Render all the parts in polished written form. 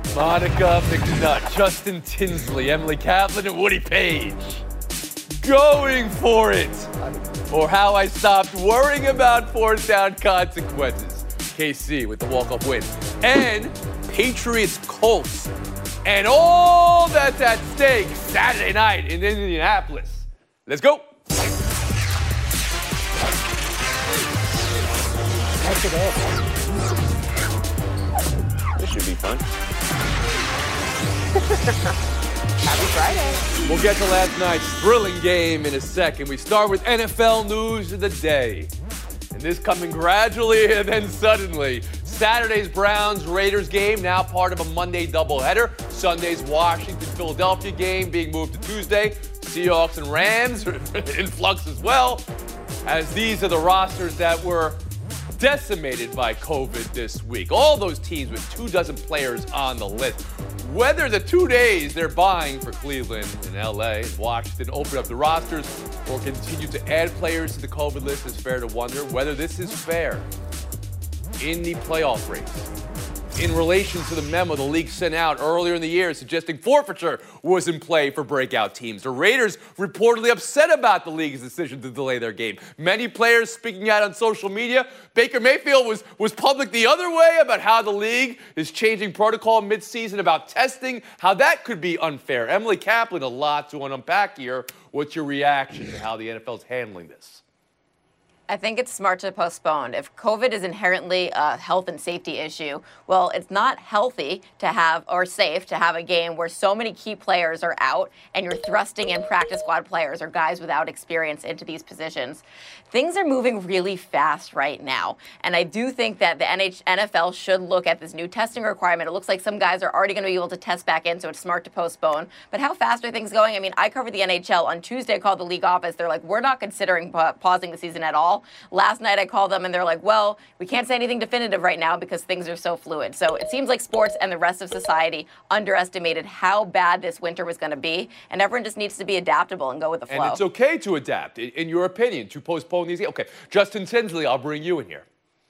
Monica McNutt, Justin Tinsley, Emily Kaplan, and Woody Page. Going for it. Or how I stopped worrying about fourth down consequences. KC with the walk-off win. And Patriots Colts. And all that's at stake Saturday night in Indianapolis. Let's go. This should be fun. Happy Friday. We'll get to last night's thrilling game in a second. We start with NFL news of the day. And this coming gradually and then suddenly. Saturday's Browns-Raiders game, now part of a Monday doubleheader. Sunday's Washington-Philadelphia game being moved to Tuesday. Seahawks and Rams are in flux as well, as these are the rosters that were decimated by COVID this week. All those teams with 24 players on the list. Whether the 2 days they're buying for Cleveland and LA and Washington open up the rosters or continue to add players to the COVID list is fair to wonder. Whether this is fair in the playoff race. In relation to the memo the league sent out earlier in the year suggesting forfeiture was in play for breakout teams. The Raiders reportedly upset about the league's decision to delay their game. Many players speaking out on social media. Baker Mayfield was public the other way about how the league is changing protocol mid-season about testing, how that could be unfair. Emily Kaplan, a lot to unpack here. What's your reaction to how the NFL is handling this? I think it's smart to postpone. If COVID is inherently a health and safety issue, well, it's not healthy to have, or safe to have a game where so many key players are out and you're thrusting in practice squad players or guys without experience into these positions. Things are moving really fast right now. And I do think that the NFL should look at this new testing requirement. It looks like some guys are already going to be able to test back in, so it's smart to postpone. But how fast are things going? I mean, I covered the NHL. On Tuesday, I called the league office. They're like, we're not considering pausing the season at all. Last night I called them and they're like, well, we can't say anything definitive right now because things are so fluid. So it seems like sports and the rest of society underestimated how bad this winter was going to be. And everyone just needs to be adaptable and go with the flow. And it's okay to adapt, in your opinion, to postpone these games. Okay, Justin Tinsley, I'll bring you in here.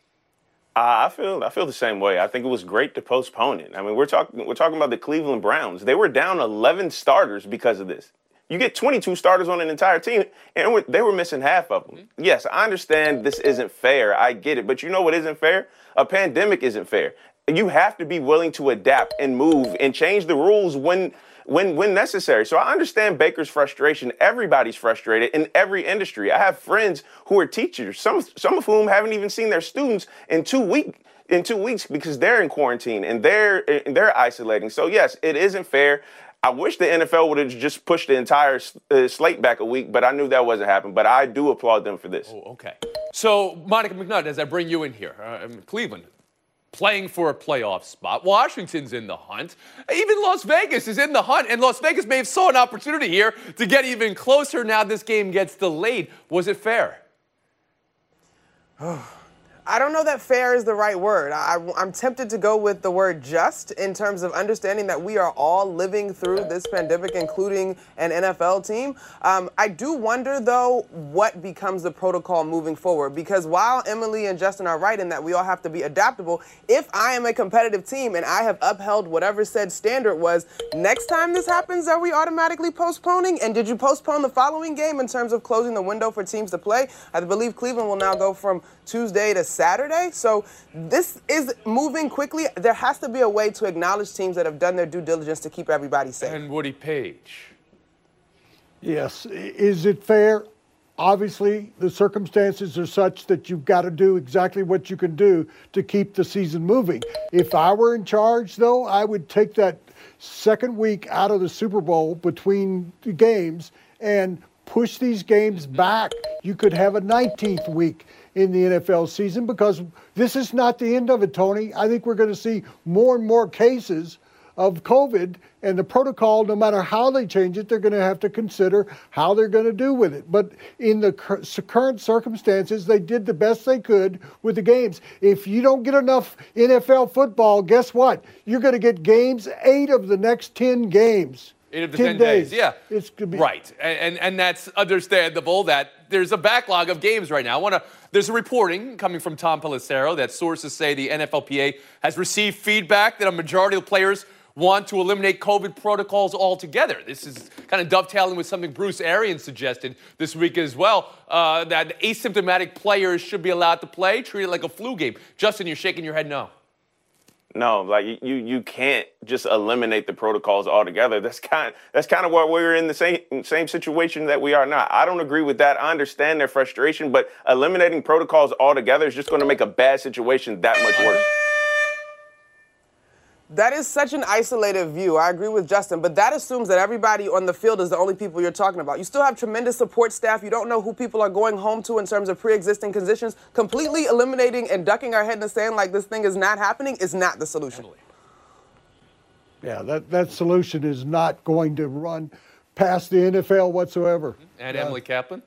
I feel the same way. I think it was great to postpone it. I mean, we're talking about the Cleveland Browns. They were down 11 starters because of this. You get 22 starters on an entire team, and they were missing half of them. Mm-hmm. Yes, I understand this isn't fair. I get it. But you know what isn't fair? A pandemic isn't fair. You have to be willing to adapt and move and change the rules when necessary. So I understand Baker's frustration. Everybody's frustrated in every industry. I have friends who are teachers, some of whom haven't even seen their students in 2 weeks because they're in quarantine and they're isolating. So yes, it isn't fair. I wish the NFL would have just pushed the entire slate back a week, but I knew that wasn't happening. But I do applaud them for this. Oh, okay. So, Monica McNutt, as I bring you in here, Cleveland playing for a playoff spot. Washington's in the hunt. Even Las Vegas is in the hunt, and Las Vegas may have saw an opportunity here to get even closer. Now this game gets delayed. Was it fair? I don't know that fair is the right word. I'm tempted to go with the word just in terms of understanding that we are all living through this pandemic, including an NFL team. I do wonder, though, what becomes the protocol moving forward, because while Emily and Justin are right in that we all have to be adaptable, if I am a competitive team and I have upheld whatever said standard was, next time this happens, are we automatically postponing? And did you postpone the following game in terms of closing the window for teams to play? I believe Cleveland will now go from Tuesday to Saturday. So this is moving quickly. There has to be a way to acknowledge teams that have done their due diligence to keep everybody safe. And Woody Page. Yes. Is it fair? Obviously, the circumstances are such that you've got to do exactly what you can do to keep the season moving. If I were in charge, though, I would take that second week out of the Super Bowl between the games and push these games back. You could have a 19th week in the NFL season because this is not the end of it, Tony. I think we're going to see more and more cases of COVID, and the protocol, no matter how they change it, they're going to have to consider how they're going to do with it. But in the current circumstances, they did the best they could with the games. If you don't get enough NFL football, guess what? You're going to get games, 8 of the next 10 games. 8 of the 10 days, yeah. It's gonna be right, and that's understandable that there's a backlog of games right now. There's a reporting coming from Tom Pelissero that sources say the NFLPA has received feedback that a majority of players want to eliminate COVID protocols altogether. This is kind of dovetailing with something Bruce Arians suggested this week as well, that asymptomatic players should be allowed to play, treat it like a flu game. Justin, you're shaking your head no. No, like you can't just eliminate the protocols altogether. That's kind of why we're in the same situation that we are now. I don't agree with that. I understand their frustration, but eliminating protocols altogether is just going to make a bad situation that much worse. That is such an isolated view. I agree with Justin, but that assumes that everybody on the field is the only people you're talking about. You still have tremendous support staff. You don't know who people are going home to in terms of pre-existing conditions. Completely eliminating and ducking our head in the sand like this thing is not happening is not the solution. Yeah, that solution is not going to run past the NFL whatsoever. And Emily Kaplan?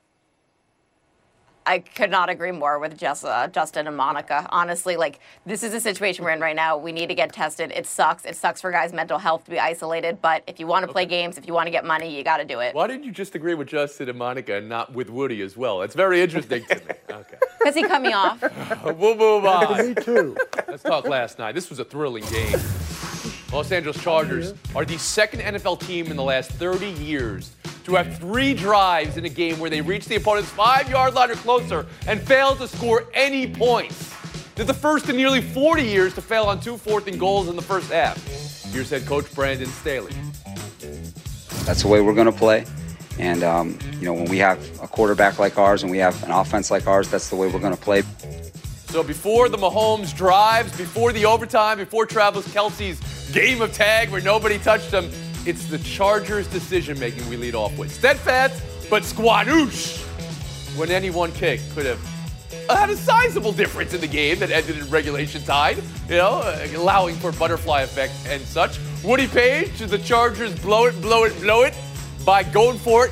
I could not agree more with Justin and Monica. Honestly, like, this is a situation we're in right now. We need to get tested. It sucks. It sucks for guys' mental health to be isolated. But if you want to play games, if you want to get money, you got to do it. Why did you just agree with Justin and Monica and not with Woody as well? That's very interesting to me. Okay. Because he cut me off. We'll move on. Me too. Let's talk last night. This was a thrilling game. Los Angeles Chargers are the second NFL team in the last 30 years to have 3 drives in a game where they reached the opponent's 5-yard line or closer and failed to score any points. They're the first in nearly 40 years to fail on 2 4th-and-goals in the first half. Here's head coach Brandon Staley. That's the way we're going to play. And, when we have a quarterback like ours and we have an offense like ours, that's the way we're going to play. So before the Mahomes drives, before the overtime, before Travis Kelce's game of tag where nobody touched him, it's the Chargers' decision-making we lead off with. Steadfast, but squanoosh. When any one kick could have had a sizable difference in the game that ended in regulation time, allowing for butterfly effect and such. Woody Page, the Chargers blow it by going for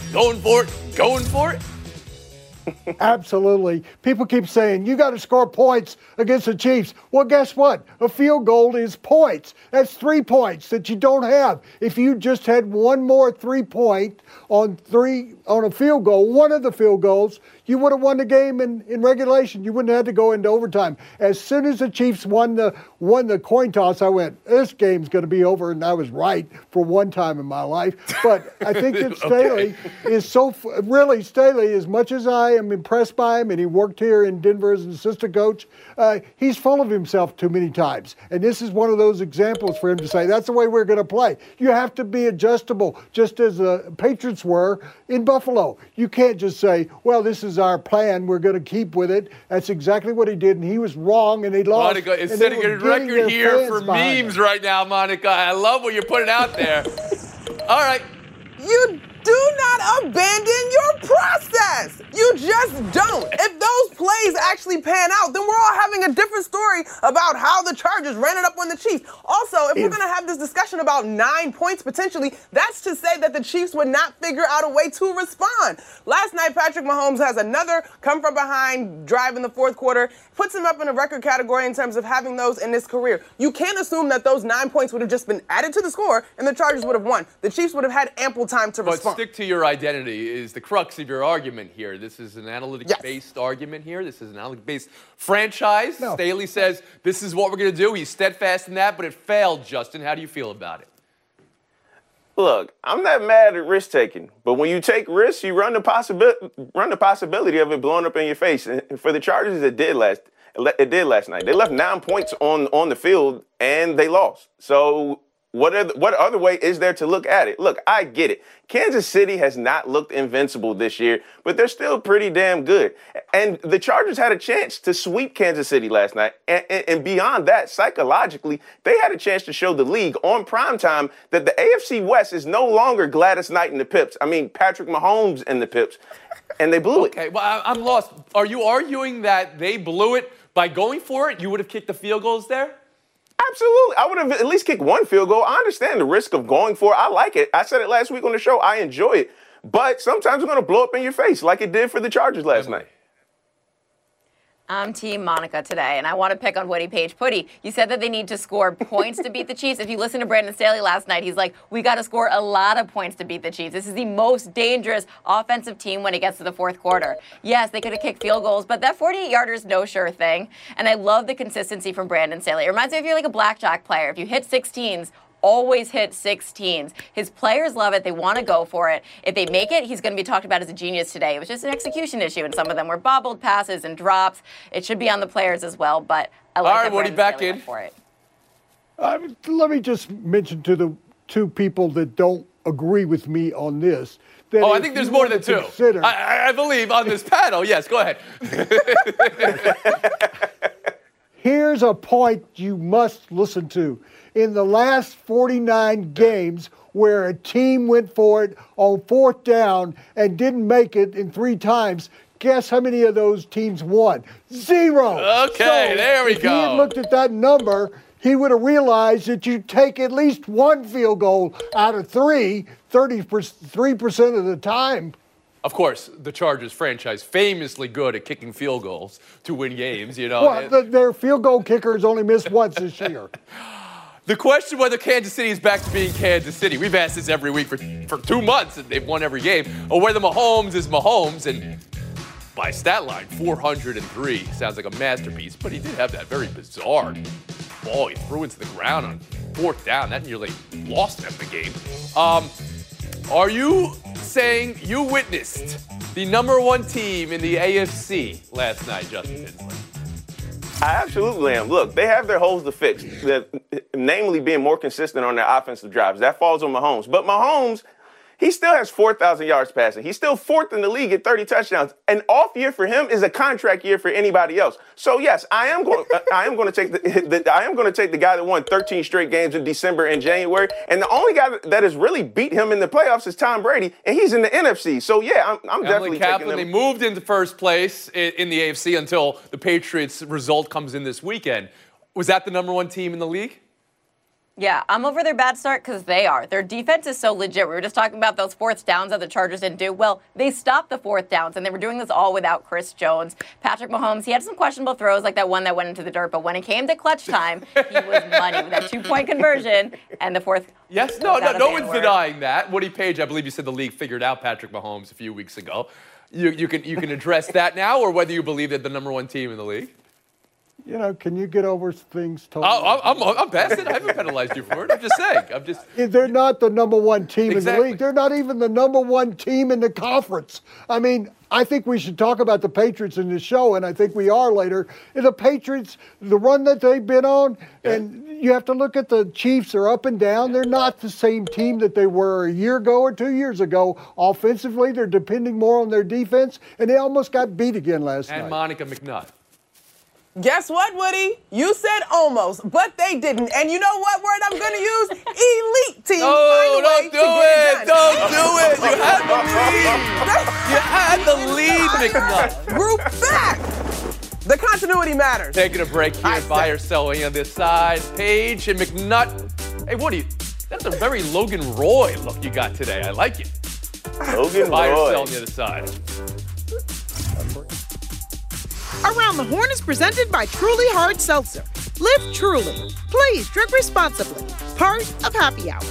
it. Absolutely. People keep saying, you got to score points against the Chiefs. Well, guess what? A field goal is points. That's 3 points that you don't have. If you just had one more 3-point on a field goal, one of the field goals, you would have won the game in regulation. You wouldn't have had to go into overtime. As soon as the Chiefs won the coin toss, I went, this game's going to be over, and I was right for one time in my life. But I think that Staley is Staley, as much as I am impressed by him, and he worked here in Denver as an assistant coach, he's full of himself too many times. And this is one of those examples for him to say, that's the way we're going to play. You have to be adjustable, just as the Patriots were in Buffalo. You can't just say, well, this is our plan, we're going to keep with it. That's exactly what he did, and he was wrong, and he lost. Monica is setting a record here for memes right now, Monica. I love what you're putting out there. All right. You do not abandon your process. You just don't. If those plays actually pan out, then we're all having a different story about how the Chargers ran it up on the Chiefs. Also, if we're going to have this discussion about 9 points potentially, that's to say that the Chiefs would not figure out a way to respond. Last night, Patrick Mahomes has another come-from-behind drive in the fourth quarter, puts him up in a record category in terms of having those in his career. You can't assume that those 9 points would have just been added to the score and the Chargers would have won. The Chiefs would have had ample time to respond. Stick to your identity is the crux of your argument here. This is an analytics-based argument here. This is an analytics-based franchise. No. Staley says this is what we're going to do. He's steadfast in that, but it failed, Justin. How do you feel about it? Look, I'm not mad at risk taking, but when you take risks, you run the possibility of it blowing up in your face. And for the Chargers, it did last night. They left 9 points on the field and they lost. So what other way is there to look at it? Look, I get it. Kansas City has not looked invincible this year, but they're still pretty damn good. And the Chargers had a chance to sweep Kansas City last night. And beyond that, psychologically, they had a chance to show the league on primetime that the AFC West is no longer Gladys Knight and the Pips. I mean, Patrick Mahomes and the Pips. And they blew it. Okay, well, I'm lost. Are you arguing that they blew it by going for it? You would have kicked the field goals there? Absolutely. I would have at least kicked one field goal. I understand the risk of going for it. I like it. I said it last week on the show. I enjoy it. But sometimes it's going to blow up in your face like it did for the Chargers last night. I'm Team Monica today, and I want to pick on Woody Page. Putty, you said that they need to score points to beat the Chiefs. If you listen to Brandon Staley last night, he's like, we got to score a lot of points to beat the Chiefs. This is the most dangerous offensive team when it gets to the fourth quarter. Yes, they could have kicked field goals, but that 48-yarder is no sure thing. And I love the consistency from Brandon Staley. It reminds me of you're like a blackjack player. If you hit 16s always hit 16s. His players love it. They want to go for it. If they make it, he's going to be talked about as a genius today. It was just an execution issue, and some of them were bobbled passes and drops. It should be on the players as well, but I like that Woody back in for it. Let me just mention to the two people that don't agree with me on this. I think there's more than two. I believe on this panel. Yes, go ahead. Here's a point you must listen to. In the last 49 games where a team went for it on 4th down and didn't make it in 3 times, guess how many of those teams won? 0. Okay, there we go. If he had looked at that number, he would have realized that you take at least 1 field goal out of 3, 33% of the time. Of course, the Chargers franchise famously good at kicking field goals to win games, you know. Well, their field goal kickers only missed once this year. The question whether Kansas City is back to being Kansas City, we've asked this every week for 2 months, and they've won every game, or whether Mahomes is Mahomes, and by stat line, 403 sounds like a masterpiece, but he did have that very bizarre ball he threw into the ground on 4th down. That nearly lost them the game. Are you saying you witnessed the #1 team in the AFC last night, Justin Tinsley? I absolutely am. Look, they have their holes to fix, namely being more consistent on their offensive drives. That falls on Mahomes. But Mahomes, he still has 4,000 yards passing. He's still 4th in the league at 30 touchdowns. An off year for him is a contract year for anybody else. So yes, I am going to take the guy that won 13 straight games in December and January. And the only guy that has really beat him in the playoffs is Tom Brady, and he's in the NFC. So yeah, I'm definitely taking them. They moved into first place in the AFC until the Patriots result comes in this weekend. Was that the #1 team in the league? Yeah, I'm over their bad start because they are. Their defense is so legit. We were just talking about those 4th downs that the Chargers didn't do. Well, they stopped the 4th downs, and they were doing this all without Chris Jones. Patrick Mahomes, he had some questionable throws like that one that went into the dirt, but when it came to clutch time, he was money with that 2-point conversion and the 4th. Yes, no one's denying that. Woody Page, I believe you said the league figured out Patrick Mahomes a few weeks ago. You can address that now, or whether you believe that the #1 team in the league. You know, can you get over things totally? I'm past it. I haven't penalized you for it. I'm just saying. They're not the #1 team Exactly. in the league. They're not even the #1 team in the conference. I mean, I think we should talk about the Patriots in this show, and I think we are later. And the Patriots, the run that they've been on, and you have to look at the Chiefs are up and down. They're not the same team that they were a year ago or 2 years ago. Offensively, they're depending more on their defense, and they almost got beat again last night. And Monica McNutt. Guess what, Woody? You said almost, but they didn't. And you know what word I'm going to use? Elite teams. Oh, don't do it. Don't do it. You had the lead, McNutt. Group back. The continuity matters. Taking a break here. Buy or selling on this side. Page and McNutt. Hey, Woody, that's a very Logan Roy look you got today. I like it. Logan Buy or Roy. sell on the other side. Around the Horn is presented by Truly Hard Seltzer. Live truly. Please drink responsibly. Part of Happy Hour.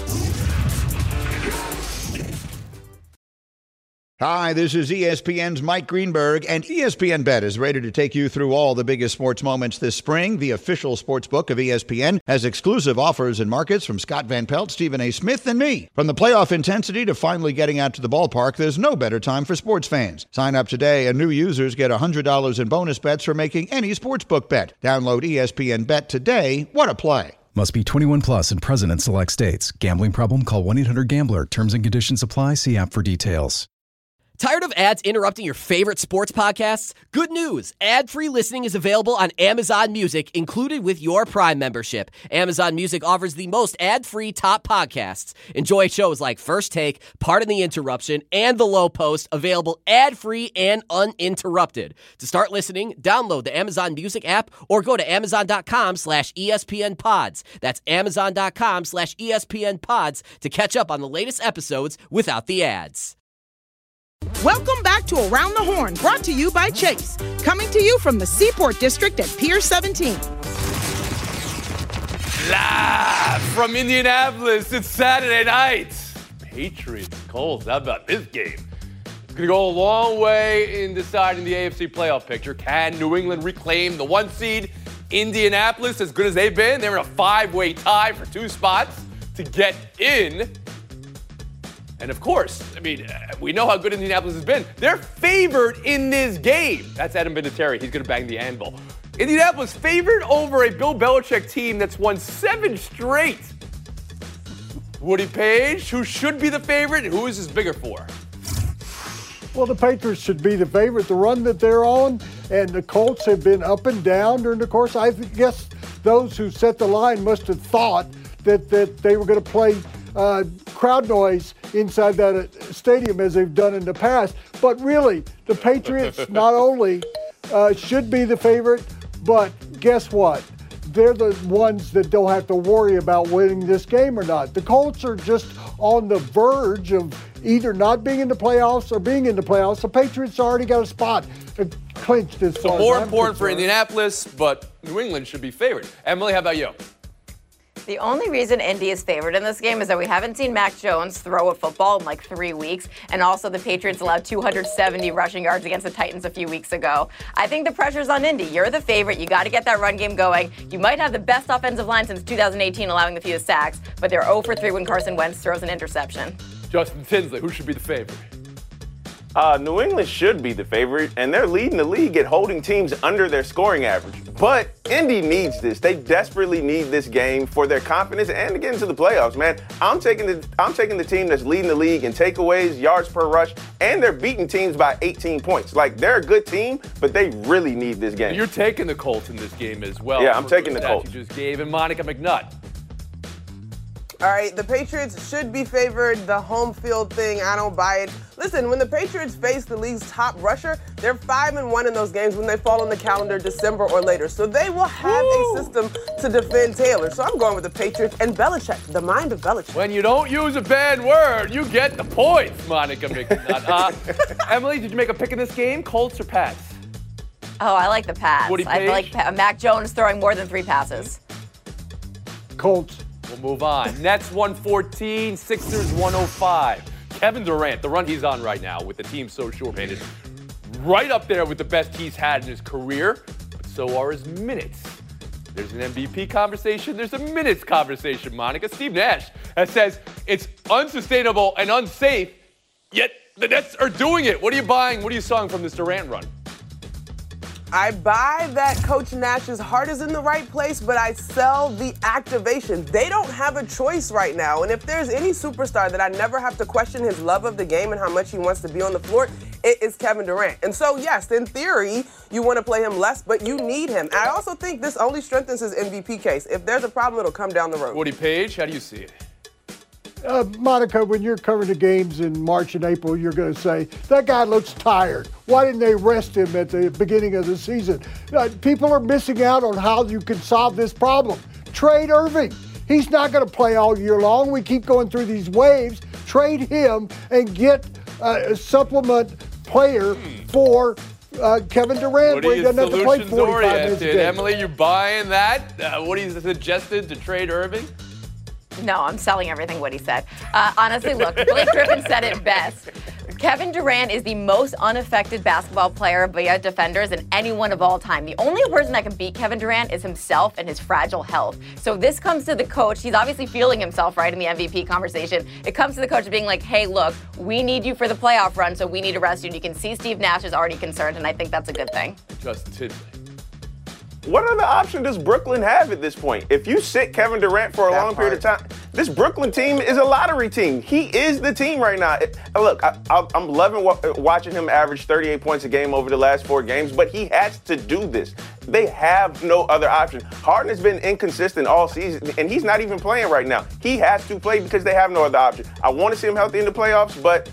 Hi, this is ESPN's Mike Greenberg, and ESPN Bet is ready to take you through all the biggest sports moments this spring. The official sports book of ESPN has exclusive offers and markets from Scott Van Pelt, Stephen A. Smith, and me. From the playoff intensity to finally getting out to the ballpark, there's no better time for sports fans. Sign up today, and new users get $100 in bonus bets for making any sportsbook bet. Download ESPN Bet today. What a play. Must be 21 plus and present in select states. Gambling problem? Call 1-800-GAMBLER. Terms and conditions apply. See app for details. Tired of ads interrupting your favorite sports podcasts? Good news! Ad-free listening is available on Amazon Music, included with your Prime membership. Amazon Music offers the most ad-free top podcasts. Enjoy shows like First Take, Pardon the Interruption, and The Low Post, available ad-free and uninterrupted. To start listening, download the Amazon Music app or go to amazon.com/ESPNpods. That's amazon.com/ESPNpods to catch up on the latest episodes without the ads. Welcome back to Around the Horn, brought to you by Chase. Coming to you from the Seaport District at Pier 17. Live from Indianapolis, it's Saturday night. Patriots, Colts, how about this game? It's going to go a long way in deciding the AFC playoff picture. Can New England reclaim the 1 seed? Indianapolis, as good as they've been, they're in a 5-way tie for 2 spots. to get in. And of course, I mean, we know how good Indianapolis has been. They're favored in this game. That's Adam Vinatieri. He's going to bang the anvil. Indianapolis favored over a Bill Belichick team that's won 7 straight. Woody Page, who should be the favorite, and who is this bigger for? Well, the Patriots should be the favorite. The run that they're on, and the Colts have been up and down during the course. I guess those who set the line must have thought that they were going to play crowd noise inside that stadium as they've done in the past. But really, the Patriots not only should be the favorite, but guess what? They're the ones that don't have to worry about winning this game or not. The Colts are just on the verge of either not being in the playoffs or being in the playoffs. The Patriots already got a spot clinched as far as more I'm important for concerned. Indianapolis, but New England should be favored. Emily, how about you? The only reason Indy is favored in this game is that we haven't seen Mac Jones throw a football in like 3 weeks, and also the Patriots allowed 270 rushing yards against the Titans a few weeks ago. I think the pressure's on Indy. You're the favorite. You got to get that run game going. You might have the best offensive line since 2018, allowing the fewest sacks, but they're 0 for 3 when Carson Wentz throws an interception. Justin Tinsley, who should be the favorite? New England should be the favorite, and they're leading the league at holding teams under their scoring average. But Indy needs this. They desperately need this game for their confidence and to get into the playoffs, man. I'm taking the team that's leading the league in takeaways, yards per rush, and they're beating teams by 18 points. Like, they're a good team, but they really need this game. You're taking the Colts in this game as well. Yeah, I'm taking the Colts. You just gave, and Monica McNutt. All right, the Patriots should be favored. The home field thing, I don't buy it. Listen, when the Patriots face the league's top rusher, they're 5-1 in those games when they fall on the calendar December or later. So they will have a system to defend Taylor. So I'm going with the Patriots and Belichick, the mind of Belichick. When you don't use a bad word, you get the points, Monica McNutt. Emily, did you make a pick in this game? Colts or Pats? Oh, I like the Pats. Woody I feel Page? like Mac Jones throwing more than 3 passes. Colts. We'll move on. Nets 114, Sixers 105. Kevin Durant, the run he's on right now with the team so short-handed, right up there with the best he's had in his career, but so are his minutes. There's an MVP conversation. There's a minutes conversation, Monica. Steve Nash says it's unsustainable and unsafe, yet the Nets are doing it. What are you buying? What are you selling from this Durant run? I buy that Coach Nash's heart is in the right place, but I sell the activation. They don't have a choice right now. And if there's any superstar that I never have to question his love of the game and how much he wants to be on the floor, it is Kevin Durant. And so, yes, in theory, you want to play him less, but you need him. I also think this only strengthens his MVP case. If there's a problem, it'll come down the road. Woody Page, how do you see it? Monica, when you're covering the games in March and April, you're going to say, that guy looks tired. Why didn't they rest him at the beginning of the season? People are missing out on how you can solve this problem. Trade Irving. He's not going to play all year long. We keep going through these waves. Trade him and get a supplement player for Kevin Durant, where he doesn't have to play 45 minutes a game. Emily, you buying that? Woody's suggested to trade Irving? No, I'm selling everything Woody said. Honestly, look, Blake Griffin said it best. Kevin Durant is the most unaffected basketball player via defenders than anyone of all time. The only person that can beat Kevin Durant is himself and his fragile health. So this comes to the coach. He's obviously feeling himself, right, in the MVP conversation. It comes to the coach being like, hey, look, we need you for the playoff run, so we need to rest you. And you can see Steve Nash is already concerned, and I think that's a good thing. Justin Tinsley. What other option does Brooklyn have at this point? If you sit Kevin Durant for a long period of time, this Brooklyn team is a lottery team. He is the team right now. Look, I'm loving watching him average 38 points a game over the last 4 games, but he has to do this. They have no other option. Harden has been inconsistent all season, and he's not even playing right now. He has to play because they have no other option. I want to see him healthy in the playoffs, but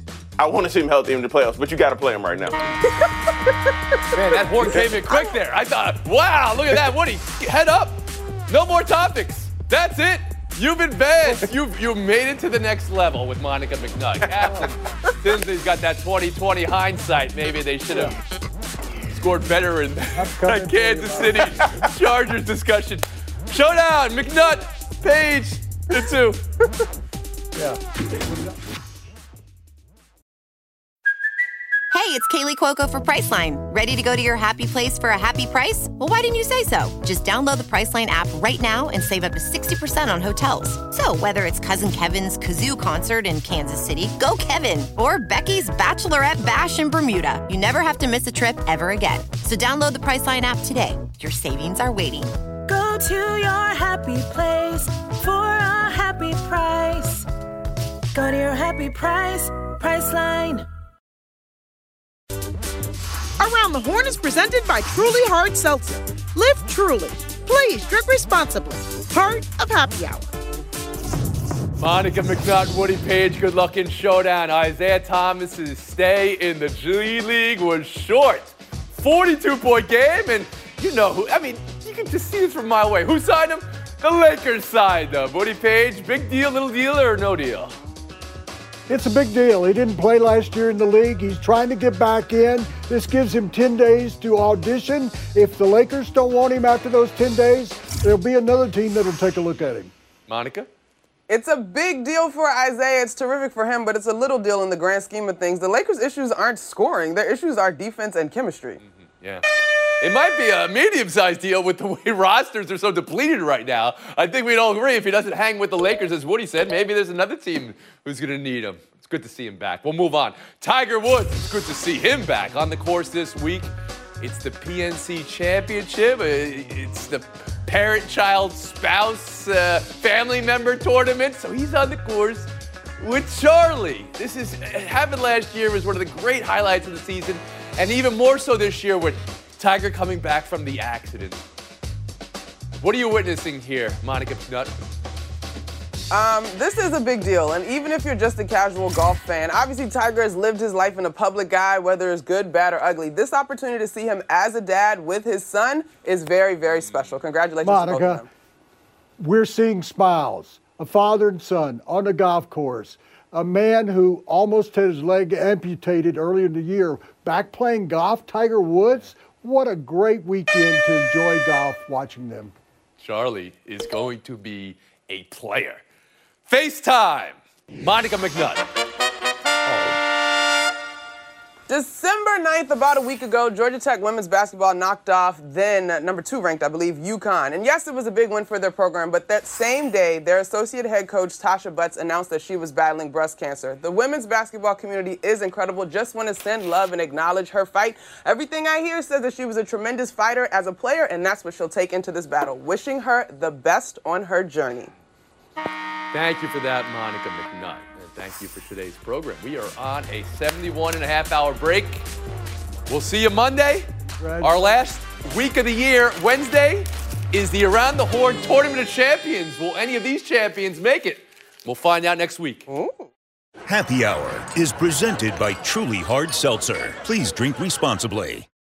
you got to play him right now. Man, that horn came in quick there. I thought, wow, look at that, Woody. Head up. No more topics. That's it. You've advanced. You made it to the next level with Monica McNutt. Captain Tinsley's got that 20/20 hindsight. Maybe they should have scored better in that Kansas City Chargers discussion. Showdown, McNutt, Page, the 2. Yeah. it's Kaylee Cuoco for Priceline. Ready to go to your happy place for a happy price? Well, why didn't you say so? Just download the Priceline app right now and save up to 60% on hotels. So whether it's Cousin Kevin's Kazoo Concert in Kansas City, go Kevin, or Becky's Bachelorette Bash in Bermuda, you never have to miss a trip ever again. So download the Priceline app today. Your savings are waiting. Go to your happy place for a happy price. Go to your happy price, Priceline. Around the Horn is presented by Truly Hard Seltzer. Live truly. Please drink responsibly. Part of Happy Hour. Monica McNutt, Woody Page, good luck in showdown. Isaiah Thomas's stay in the G League was short. 42-point game, and you know who, I mean, you can just see this from a mile away. Who signed him? The Lakers signed him. Woody Page, big deal, little deal, or no deal? It's a big deal. He didn't play last year in the league. He's trying to get back in. This gives him 10 days to audition. If the Lakers don't want him after those 10 days, there'll be another team that'll take a look at him. Monica? It's a big deal for Isaiah. It's terrific for him, but it's a little deal in the grand scheme of things. The Lakers' issues aren't scoring. Their issues are defense and chemistry. Mm-hmm. Yeah. It might be a medium-sized deal with the way rosters are so depleted right now. I think we'd all agree if he doesn't hang with the Lakers, as Woody said, maybe there's another team who's going to need him. It's good to see him back. We'll move on. Tiger Woods, it's good to see him back on the course this week. It's the PNC Championship. It's the parent-child spouse family member tournament. So he's on the course with Charlie. This happened last year. It was one of the great highlights of the season. And even more so this year with Tiger coming back from the accident. What are you witnessing here, Monica McNutt? This is a big deal, and even if you're just a casual golf fan, obviously Tiger has lived his life in a public eye, whether it's good, bad, or ugly. This opportunity to see him as a dad with his son is very, very special. Congratulations to both of Monica, them. we're seeing smiles. A father and son on the golf course. A man who almost had his leg amputated earlier in the year, back playing golf, Tiger Woods. What a great weekend to enjoy golf watching them. Charlie is going to be a player. FaceTime, Monica McNutt. December 9th, about a week ago, Georgia Tech women's basketball knocked off then number 2 ranked, I believe, UConn. And yes, it was a big win for their program, but that same day, their associate head coach, Tasha Butts, announced that she was battling breast cancer. The women's basketball community is incredible. Just want to send love and acknowledge her fight. Everything I hear says that she was a tremendous fighter as a player, and that's what she'll take into this battle. Wishing her the best on her journey. Thank you for that, Monica McNutt. And thank you for today's program. We are on a 71.5-hour break. We'll see you Monday. Right. Our last week of the year. Wednesday is the Around the Horn Tournament of Champions. Will any of these champions make it? We'll find out next week. Ooh. Happy Hour is presented by Truly Hard Seltzer. Please drink responsibly.